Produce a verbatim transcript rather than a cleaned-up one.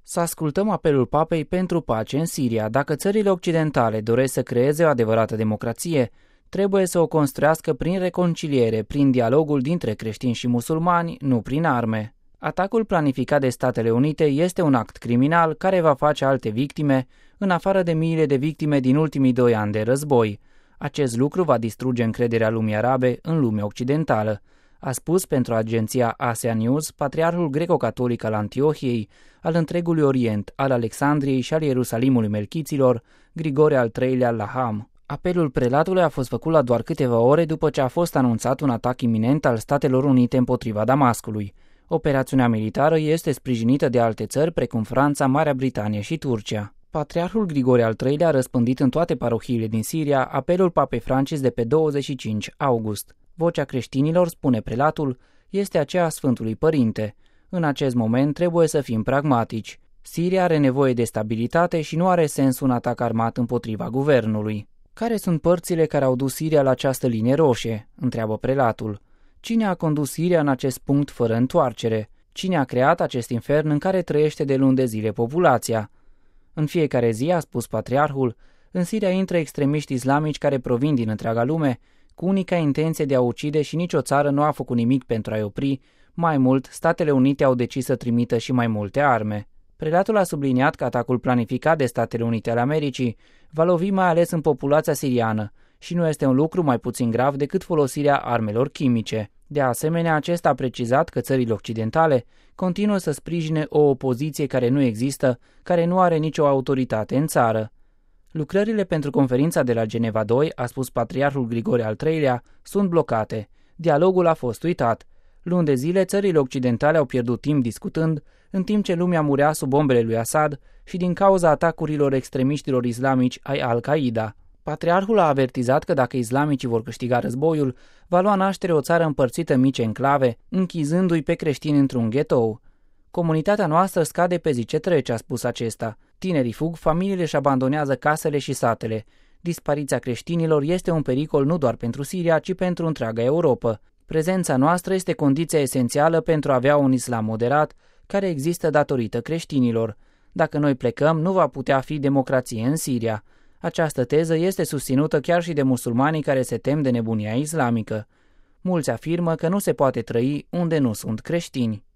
Să ascultăm apelul Papei pentru pace în Siria. Dacă țările occidentale doresc să creeze o adevărată democrație, trebuie să o construiască prin reconciliere, prin dialogul dintre creștini și musulmani, nu prin arme. Atacul planificat de Statele Unite este un act criminal care va face alte victime, în afară de miile de victime din ultimii doi ani de război. Acest lucru va distruge încrederea lumii arabe în lumea occidentală, a spus pentru agenția Asia News patriarhul greco-catolic al Antiohiei, al întregului Orient, al Alexandriei și al Ierusalimului Melchiților, Grigore al treilea Laham. Apelul prelatului a fost făcut la doar câteva ore după ce a fost anunțat un atac iminent al Statelor Unite împotriva Damascului. Operațiunea militară este sprijinită de alte țări precum Franța, Marea Britanie și Turcia. Patriarhul Grigore al treilea a răspândit în toate parohiile din Siria apelul Papei Francis de pe douăzeci și cinci august. Vocea creștinilor, spune prelatul, este aceea a Sfântului Părinte. În acest moment trebuie să fim pragmatici. Siria are nevoie de stabilitate și nu are sens un atac armat împotriva guvernului. Care sunt părțile care au dus Siria la această linie roșie? Întreabă prelatul. Cine a condus Siria în acest punct fără întoarcere? Cine a creat acest infern în care trăiește de luni de zile populația? În fiecare zi, a spus patriarhul, în Siria intră extremiști islamici care provin din întreaga lume, cu unica intenție de a ucide și nicio țară nu a făcut nimic pentru a-i opri. Mai mult, Statele Unite au decis să trimită și mai multe arme. Prelatul a subliniat că atacul planificat de Statele Unite ale Americii va lovi mai ales în populația siriană și nu este un lucru mai puțin grav decât folosirea armelor chimice. De asemenea, acesta a precizat că țările occidentale continuă să sprijine o opoziție care nu există, care nu are nicio autoritate în țară. Lucrările pentru conferința de la Geneva doi, a spus patriarhul Grigore al treilea, sunt blocate. Dialogul a fost uitat. Luni de zile, țările occidentale au pierdut timp discutând, în timp ce lumea murea sub bombele lui Assad și din cauza atacurilor extremiștilor islamici ai Al-Qaeda. Patriarhul a avertizat că dacă islamicii vor câștiga războiul, va lua naștere o țară împărțită în mici enclave, închizându-i pe creștini într-un ghetou. Comunitatea noastră scade pe zi ce trece, a spus acesta. Tinerii fug, familiile își abandonează casele și satele. Dispariția creștinilor este un pericol nu doar pentru Siria, ci pentru întreaga Europa. Prezența noastră este condiția esențială pentru a avea un islam moderat, care există datorită creștinilor. Dacă noi plecăm, nu va putea fi democrație în Siria. Această teză este susținută chiar și de musulmanii care se tem de nebunia islamică. Mulți afirmă că nu se poate trăi unde nu sunt creștini.